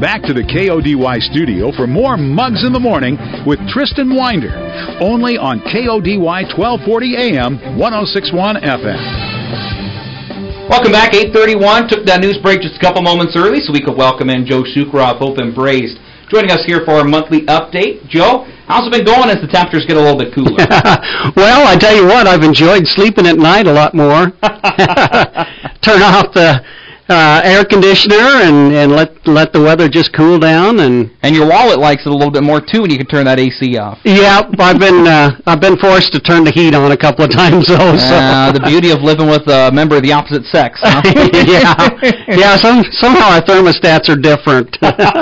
back to the KODY studio for more Mugs in the Morning with Tristan Winder, only on KODY 1240 AM, 106.1 FM. Welcome back, 8:31. Took that news break just a couple moments early so we could welcome in Joe Shukra of Hope Embraced, joining us here for our monthly update. Joe, how's it been going as the temperatures get a little bit cooler? Well, I tell you what, I've enjoyed sleeping at night a lot more. Turn off the air conditioner and let the weather just cool down, and your wallet likes it a little bit more too when you can turn that AC off. Yeah, I've been forced to turn the heat on a couple of times though. So. The beauty of living with a member of the opposite sex. Huh? yeah. Somehow our thermostats are different.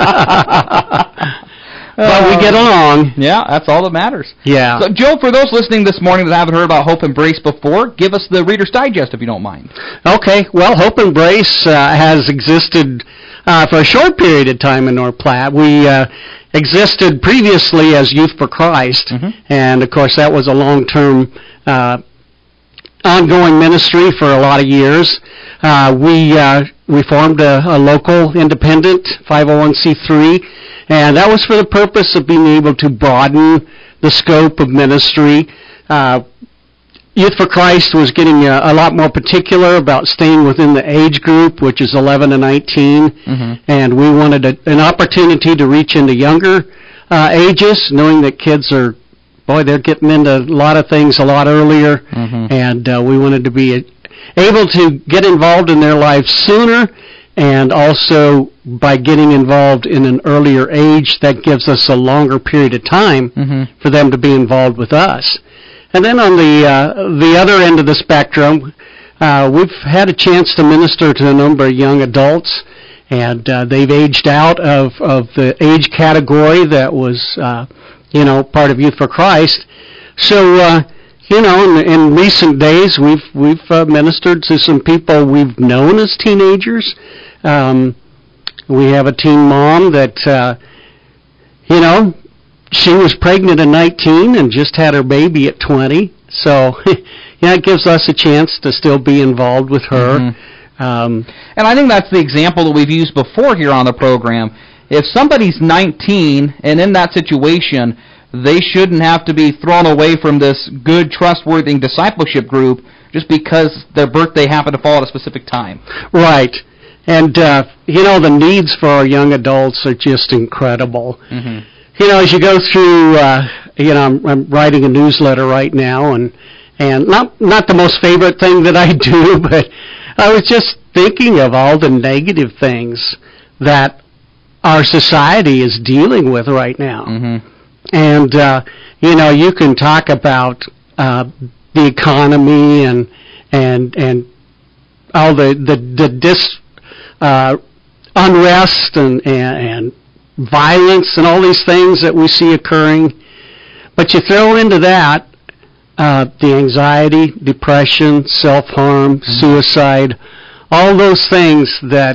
But we get along. Yeah, that's all that matters. Yeah. So, Joe, for those listening this morning that haven't heard about Hope Embrace before, give us the Reader's Digest if you don't mind. Okay. Well, Hope Embrace has existed for a short period of time in North Platte. We existed previously as Youth for Christ, and, of course, that was a long-term ongoing ministry for a lot of years. We formed a local independent 501c3, and that was for the purpose of being able to broaden the scope of ministry. Youth for Christ was getting a lot more particular about staying within the age group, which is 11 to 19, and we wanted an opportunity to reach into younger ages, knowing that kids are, they're getting into a lot of things a lot earlier, and we wanted to be able to get involved in their lives sooner, and also by getting involved in an earlier age, that gives us a longer period of time for them to be involved with us. And then on the other end of the spectrum, we've had a chance to minister to a number of young adults, and they've aged out of the age category that was part of Youth for Christ. So, in recent days, we've ministered to some people we've known as teenagers. We have a teen mom that, she was pregnant at 19 and just had her baby at 20. So, it gives us a chance to still be involved with her. And I think that's the example that we've used before here on the program. If somebody's 19 and in that situation, they shouldn't have to be thrown away from this good, trustworthy discipleship group just because their birthday happened to fall at a specific time. Right. And, the needs for our young adults are just incredible. As you go through, I'm writing a newsletter right now, and not the most favorite thing that I do, but I was just thinking of all the negative things that our society is dealing with right now. And, you can talk about the economy and all the unrest and violence and all these things that we see occurring. But you throw into that the anxiety, depression, self-harm, suicide, all those things that,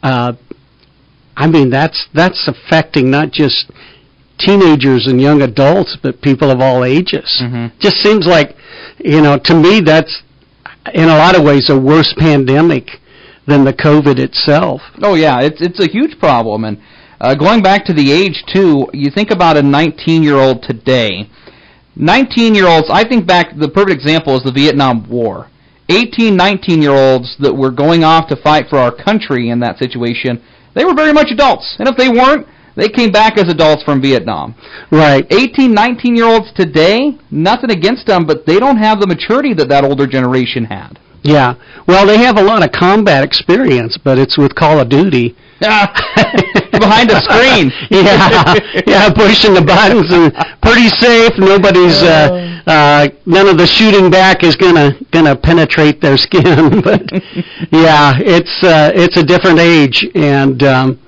that's affecting not just teenagers and young adults, but people of all ages. Just seems like, to me, that's in a lot of ways a worse pandemic than the COVID itself. Oh yeah, it's a huge problem. And going back to the age too, you think about a 19-year-old today. 19-year-olds, I think back, the perfect example is the Vietnam War. 18, 19-year-olds that were going off to fight for our country in that situation, they were very much adults. And if they weren't, they came back as adults from Vietnam. Right. 18, 19-year-olds today, nothing against them, but they don't have the maturity that older generation had. Yeah. Well, they have a lot of combat experience, but it's with Call of Duty. Behind a screen. Yeah, pushing the buttons and pretty safe. Nobody's, none of the shooting back is gonna penetrate their skin. But yeah, it's a different age, and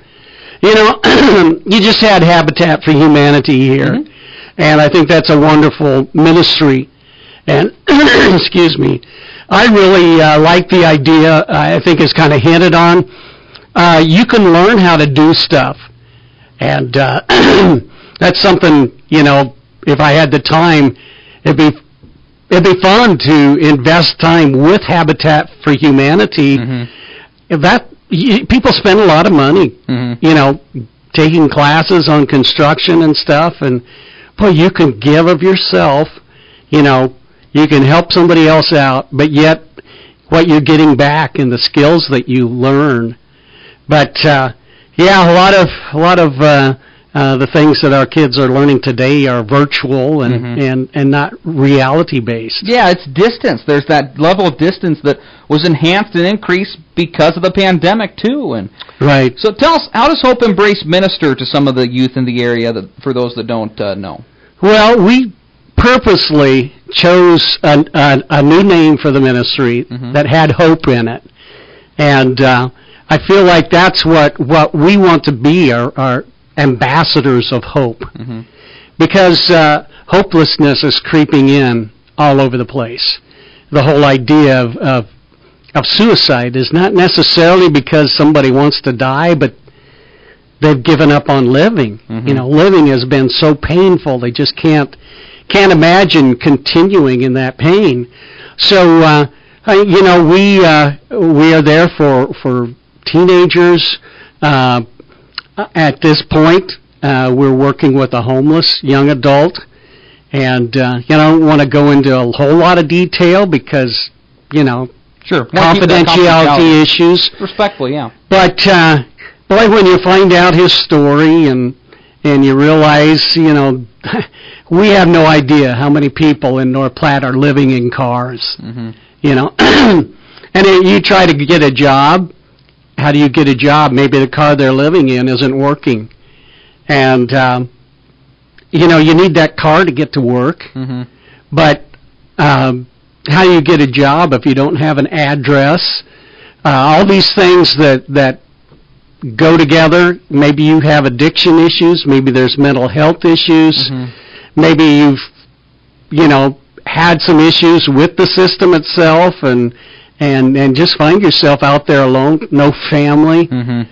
you just had Habitat for Humanity here, and I think that's a wonderful ministry. And excuse me, I really like the idea. I think it's kind of hinted on. You can learn how to do stuff, and that's something, if I had the time, it'd be fun to invest time with Habitat for Humanity. People spend a lot of money, taking classes on construction and stuff, and boy, you can give of yourself, you know, you can help somebody else out, but yet what you're getting back and the skills that you learn. But yeah, a lot of the things that our kids are learning today are virtual and not reality based. Yeah, it's distance. There's that level of distance that was enhanced and increased because of the pandemic too. And right. So tell us, how does Hope Embrace minister to some of the youth in the area, for those that don't know? Well, we purposely chose a new name for the ministry that had hope in it, and I feel like that's what we want to be, our ambassadors of hope, because hopelessness is creeping in all over the place. The whole idea of suicide is not necessarily because somebody wants to die, but they've given up on living. You know, living has been so painful, they just can't imagine continuing in that pain. So, you know, we are there for teenagers. At this point, we're working with a homeless young adult, and you know, I don't want to go into a whole lot of detail because, you know, sure, confidentiality issues. Respectfully, yeah. But boy, when you find out his story and you realize, you know, we have no idea how many people in North Platte are living in cars. You know, and then you try to get a job. How do you get a job? Maybe the car they're living in isn't working. And, you know, you need that car to get to work. But how do you get a job if you don't have an address? All these things that go together. Maybe you have addiction issues. Maybe there's mental health issues. Maybe you've, you know, had some issues with the system itself, and just find yourself out there alone, no family.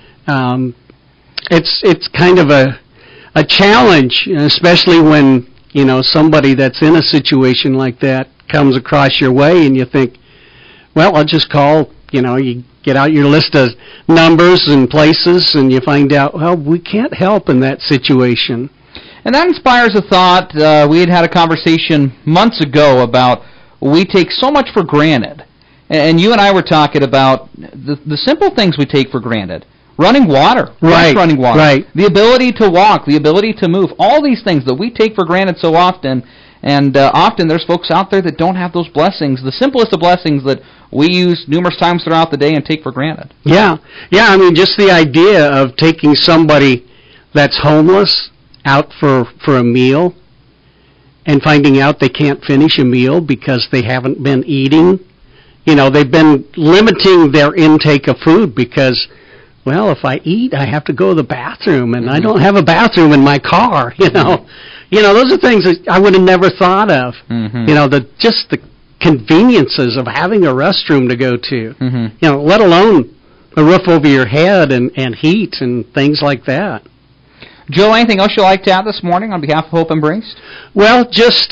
It's kind of a challenge, especially when, you know, somebody that's in a situation like that comes across your way, and you think, well, I'll just call. You know, you get out your list of numbers and places, and you find out, well, we can't help in that situation. And that inspires a thought. We had a conversation months ago about we take so much for granted. And you and I were talking about the simple things we take for granted. Running water. Right. Running water. Right. The ability to walk, the ability to move. All these things that we take for granted so often. And often there's folks out there that don't have those blessings, the simplest of blessings that we use numerous times throughout the day and take for granted. Yeah. Yeah, I mean, just the idea of taking somebody that's homeless out for a meal and finding out they can't finish a meal because they haven't been eating. You know, they've been limiting their intake of food because, well, if I eat, I have to go to the bathroom, and I don't have a bathroom in my car, you know. You know, those are things that I would have never thought of. You know, just the conveniences of having a restroom to go to, you know, let alone a roof over your head and heat and things like that. Joe, anything else you'd like to add this morning on behalf of Hope Embraced? Well, just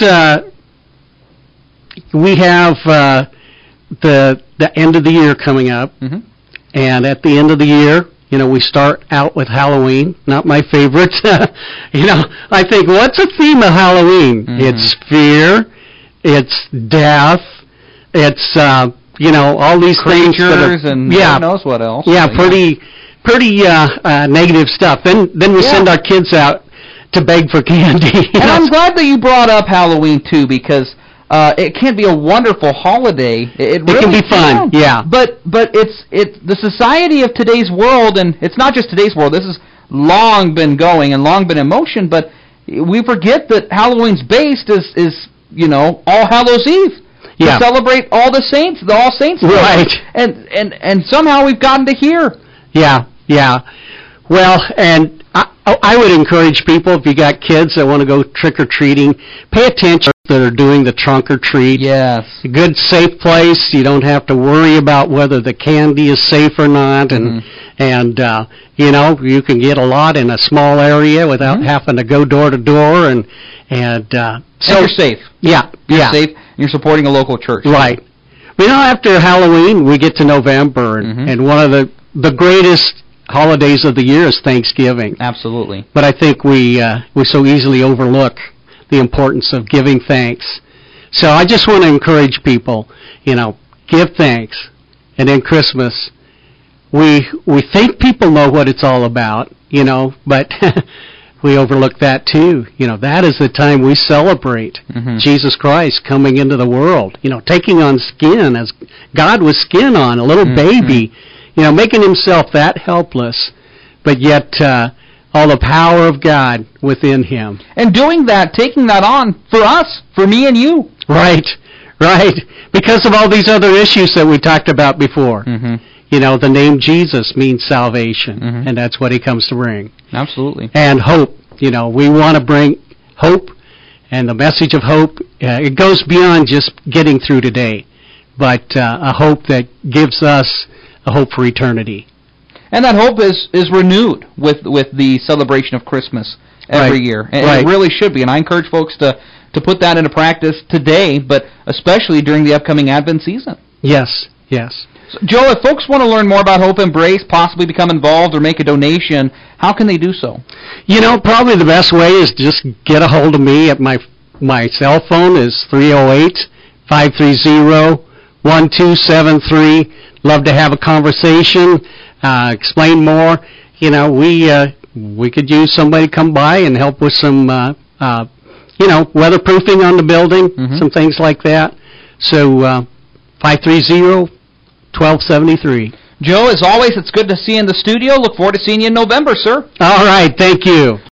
we have the end of the year coming up, and at the end of the year, you know, we start out with Halloween. Not my favorite. You know, I think, what's the theme of Halloween? It's fear, it's death, it's you know, all these things that are, and who knows what else. Yeah, pretty negative stuff. Then we send our kids out to beg for candy. And I'm glad that you brought up Halloween too, because it can be a wonderful holiday. It really can be fun, yeah. But it's the society of today's world, and it's not just today's world. This has long been going and long been in motion. But we forget that Halloween's based is you know, All Hallows Eve. Yeah. To celebrate all the saints, the All Saints. Right. And somehow we've gotten to here. Yeah. Well, and I would encourage people, if you got kids that want to go trick-or-treating, pay attention that are doing the trunk or treat. Yes. A good, safe place. You don't have to worry about whether the candy is safe or not. And you know, you can get a lot in a small area without having to go door to door. And so you're safe. Yeah. You're safe. You're supporting a local church. Right. But you know, after Halloween, we get to November, and one of the greatest holidays of the year is Thanksgiving. Absolutely. But I think we so easily overlook the importance of giving thanks. So I just want to encourage people, give thanks. And then Christmas, we think people know what it's all about, but we overlook that too. That is the time we celebrate Jesus Christ coming into the world, taking on skin as God was skin on, a little baby, making himself that helpless, but yet all the power of God within him. And doing that, taking that on for us, for me and you. Right. Because of all these other issues that we talked about before. The name Jesus means salvation, and that's what he comes to bring. Absolutely. And hope. We want to bring hope, and the message of hope, it goes beyond just getting through today, but a hope that gives us a hope for eternity. And that hope is renewed with the celebration of Christmas every year. And it really should be. And I encourage folks to put that into practice today, but especially during the upcoming Advent season. Yes. So, Joe, if folks want to learn more about Hope Embrace, possibly become involved or make a donation, how can they do so? Probably the best way is just get a hold of me at my cell phone is 308-530-1273. Love to have a conversation, explain more. We could use somebody to come by and help with some, weatherproofing on the building, some things like that. So 530-1273. Joe, as always, it's good to see you in the studio. Look forward to seeing you in November, sir. All right, thank you.